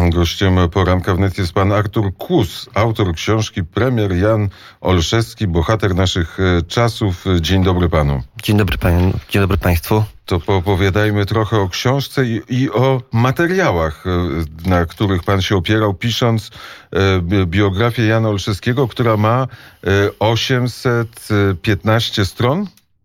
Gościem poranka wnet jest pan Artur Kłus, autor książki Premier Jan Olszewski, bohater naszych czasów. Dzień dobry panu. Dzień dobry panu, dzień dobry państwu. To poopowiadajmy trochę o książce i o materiałach, na których pan się opierał, pisząc biografię Jana Olszewskiego, która ma 815 stron?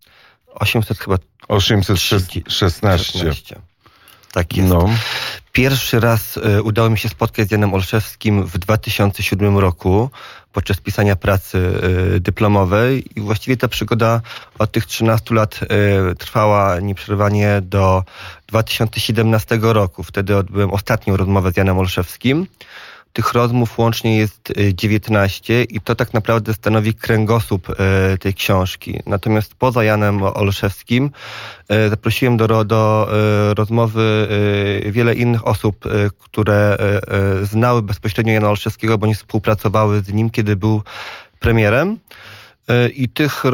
816. Tak jest. No. Pierwszy raz udało mi się spotkać z Janem Olszewskim w 2007 roku podczas pisania pracy dyplomowej i właściwie ta przygoda od tych 13 lat trwała nieprzerwanie do 2017 roku. Wtedy odbyłem ostatnią rozmowę z Janem Olszewskim. Tych rozmów łącznie jest 19 i to tak naprawdę stanowi kręgosłup tej książki. Natomiast poza Janem Olszewskim zaprosiłem do rozmowy wiele innych osób, które znały bezpośrednio Jana Olszewskiego, bądź współpracowały z nim, kiedy był premierem. I tych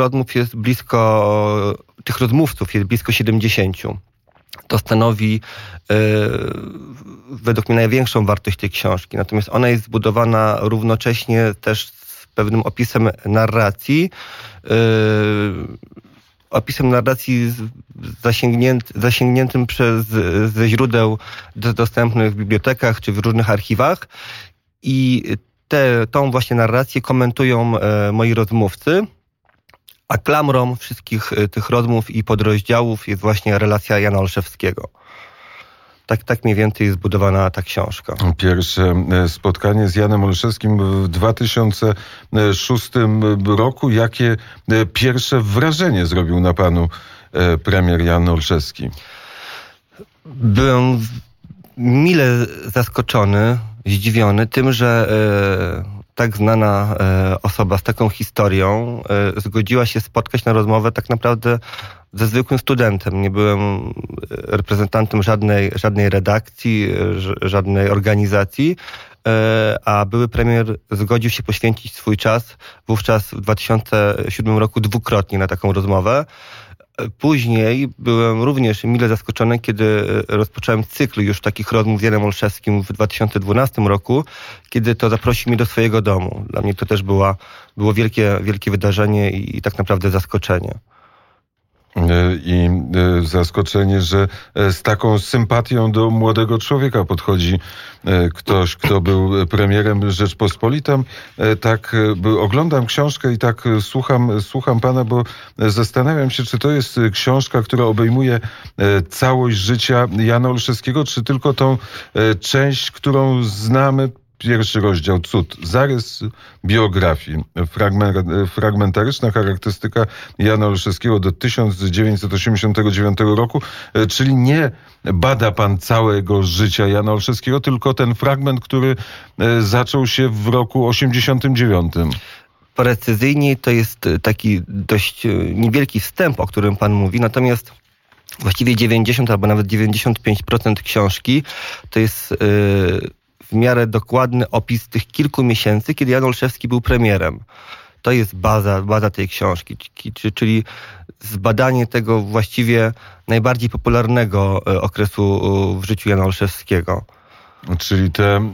rozmówców jest blisko 70. To stanowi według mnie największą wartość tej książki. Natomiast ona jest zbudowana równocześnie też z pewnym opisem narracji. Zasięgniętym ze źródeł dostępnych w bibliotekach czy w różnych archiwach. I tą właśnie narrację komentują moi rozmówcy. A klamrą wszystkich tych rozmów i podrozdziałów jest właśnie relacja Jana Olszewskiego. Tak mniej więcej jest zbudowana ta książka. Pierwsze spotkanie z Janem Olszewskim w 2006 roku. Jakie pierwsze wrażenie zrobił na panu premier Jan Olszewski? Byłem mile zaskoczony, zdziwiony tym, że tak znana osoba z taką historią zgodziła się spotkać na rozmowę tak naprawdę ze zwykłym studentem. Nie byłem reprezentantem żadnej redakcji, żadnej organizacji, a były premier zgodził się poświęcić swój czas wówczas w 2007 roku dwukrotnie na taką rozmowę. Później byłem również mile zaskoczony, kiedy rozpocząłem cykl już takich rozmów z Janem Olszewskim w 2012 roku, kiedy to zaprosił mnie do swojego domu. Dla mnie to też było wielkie wydarzenie i tak naprawdę zaskoczenie. I zaskoczenie, że z taką sympatią do młodego człowieka podchodzi ktoś, kto był premierem Rzeczpospolitej. Tak oglądam książkę i tak słucham pana, bo zastanawiam się, czy to jest książka, która obejmuje całość życia Jana Olszewskiego, czy tylko tą część, którą znamy. Pierwszy rozdział, cud, zarys biografii, fragmentaryczna charakterystyka Jana Olszewskiego do 1989 roku, czyli nie bada pan całego życia Jana Olszewskiego, tylko ten fragment, który zaczął się w roku 89. Precyzyjniej to jest taki dość niewielki wstęp, o którym pan mówi, natomiast właściwie 90 albo nawet 95% książki to jest w miarę dokładny opis tych kilku miesięcy, kiedy Jan Olszewski był premierem. To jest baza tej książki, czyli zbadanie tego właściwie najbardziej popularnego okresu w życiu Jana Olszewskiego. Czyli te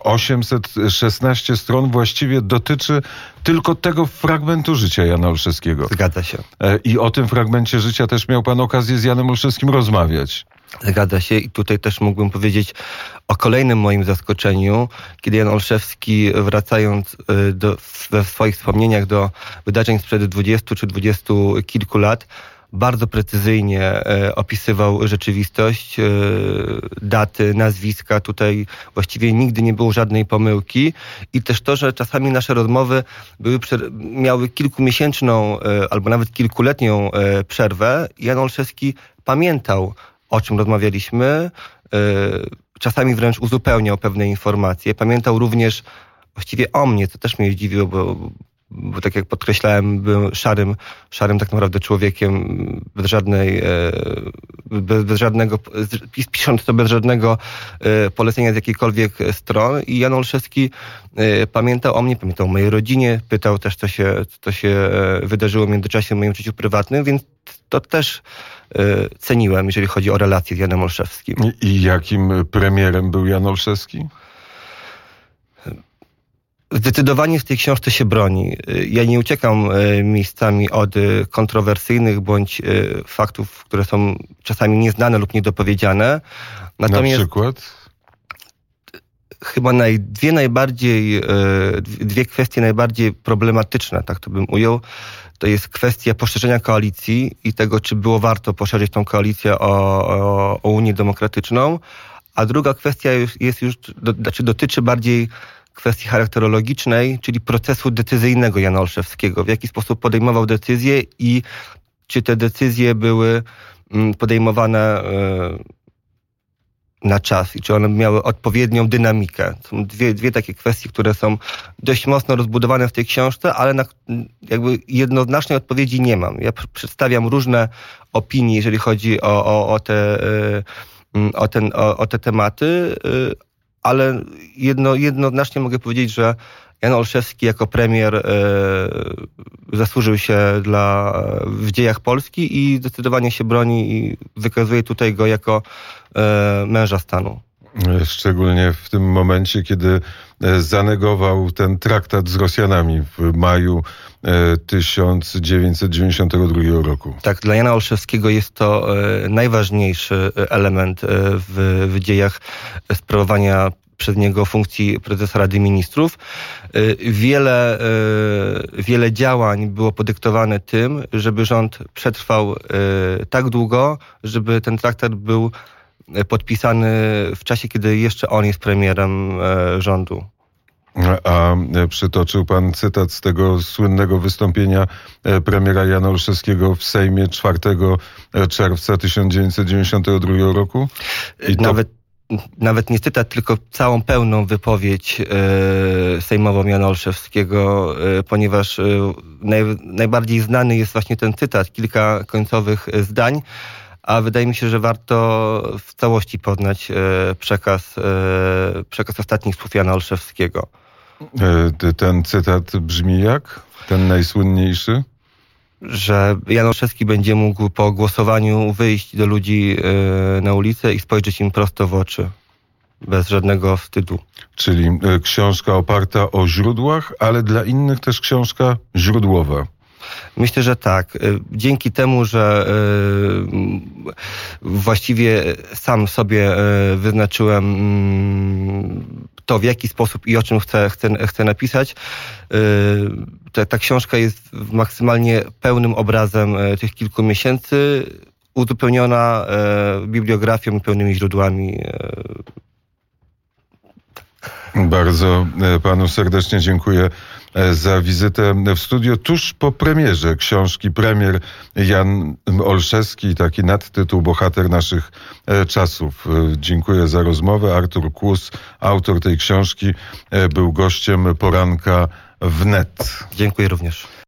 816 stron właściwie dotyczy tylko tego fragmentu życia Jana Olszewskiego. Zgadza się. I o tym fragmencie życia też miał pan okazję z Janem Olszewskim rozmawiać. Zgadza się i tutaj też mógłbym powiedzieć o kolejnym moim zaskoczeniu, kiedy Jan Olszewski, wracając we swoich wspomnieniach do wydarzeń sprzed 20 czy 20 kilku lat, bardzo precyzyjnie opisywał rzeczywistość, daty, nazwiska. Tutaj właściwie nigdy nie było żadnej pomyłki i też to, że czasami nasze rozmowy miały kilkumiesięczną albo nawet kilkuletnią przerwę. Jan Olszewski pamiętał, o czym rozmawialiśmy, czasami wręcz uzupełniał pewne informacje. Pamiętał również właściwie o mnie, co też mnie zdziwiło, bo tak jak podkreślałem, byłem szarym tak naprawdę człowiekiem, pisząc to bez żadnego polecenia z jakiejkolwiek strony. I Jan Olszewski pamiętał o mnie, pamiętał o mojej rodzinie, pytał też, co się wydarzyło w międzyczasie w moim życiu prywatnym, więc to też ceniłem, jeżeli chodzi o relacje z Janem Olszewskim. I jakim premierem był Jan Olszewski? Zdecydowanie w tej książce się broni. Ja nie uciekam miejscami od kontrowersyjnych bądź faktów, które są czasami nieznane lub niedopowiedziane. Natomiast na przykład? Chyba dwie kwestie najbardziej problematyczne, tak to bym ujął, to jest kwestia poszerzenia koalicji i tego, czy było warto poszerzyć tą koalicję o Unię Demokratyczną, a druga kwestia dotyczy bardziej kwestii charakterologicznej, czyli procesu decyzyjnego Jana Olszewskiego. W jaki sposób podejmował decyzje i czy te decyzje były podejmowane na czas i czy one miały odpowiednią dynamikę. Są dwie takie kwestie, które są dość mocno rozbudowane w tej książce, ale jakby jednoznacznej odpowiedzi nie mam. Ja przedstawiam różne opinie, jeżeli chodzi o te tematy, ale jednoznacznie mogę powiedzieć, że Jan Olszewski jako premier zasłużył się w dziejach Polski i zdecydowanie się broni i wykazuje tutaj go jako męża stanu. Szczególnie w tym momencie, kiedy zanegował ten traktat z Rosjanami w maju 1992 roku. Tak, dla Jana Olszewskiego jest to najważniejszy element w dziejach sprawowania przez niego funkcji prezesa Rady Ministrów. Wiele działań było podyktowane tym, żeby rząd przetrwał tak długo, żeby ten traktat był podpisany w czasie, kiedy jeszcze on jest premierem rządu. A przytoczył pan cytat z tego słynnego wystąpienia premiera Jana Olszewskiego w Sejmie 4 czerwca 1992 roku? Nawet nie cytat, tylko całą pełną wypowiedź sejmową Jana Olszewskiego, ponieważ najbardziej znany jest właśnie ten cytat, kilka końcowych zdań, a wydaje mi się, że warto w całości poznać przekaz ostatnich słów Jana Olszewskiego. Ten cytat brzmi jak? Ten najsłynniejszy? Że Jan Olszewski będzie mógł po głosowaniu wyjść do ludzi na ulicę i spojrzeć im prosto w oczy. Bez żadnego wstydu. Czyli książka oparta o źródłach, ale dla innych też książka źródłowa. Myślę, że tak. Dzięki temu, że właściwie sam sobie wyznaczyłem to, w jaki sposób i o czym chcę napisać, ta książka jest maksymalnie pełnym obrazem tych kilku miesięcy, uzupełniona bibliografią i pełnymi źródłami. Bardzo panu serdecznie dziękuję za wizytę w studio tuż po premierze książki Premier Jan Olszewski, taki nadtytuł Bohater naszych czasów. Dziękuję za rozmowę. Artur Kłus, autor tej książki, był gościem Poranka Wnet. Dziękuję również.